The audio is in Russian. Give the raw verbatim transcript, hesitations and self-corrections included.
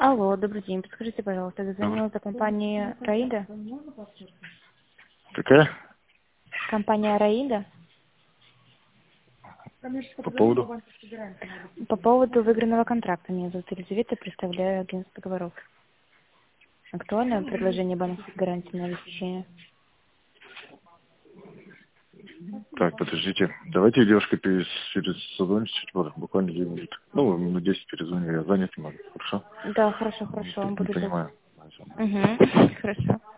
Алло, добрый день. Подскажите, пожалуйста, я Добрый. дозвонилась до компании Раида? Какая? Компания Раида? По поводу? По поводу выигранного контракта. Меня зовут Елизавета, представляю агентство договоров. Актуальное предложение банковской гарантии на обеспечение? Так, подождите. Давайте девушка перес, перезвонит чуть позже, буквально две минуты. Ну, на десять перезвоню, я занят немного. Хорошо? Да, хорошо, Не, хорошо, не буду ждать. понимаю. Угу, хорошо.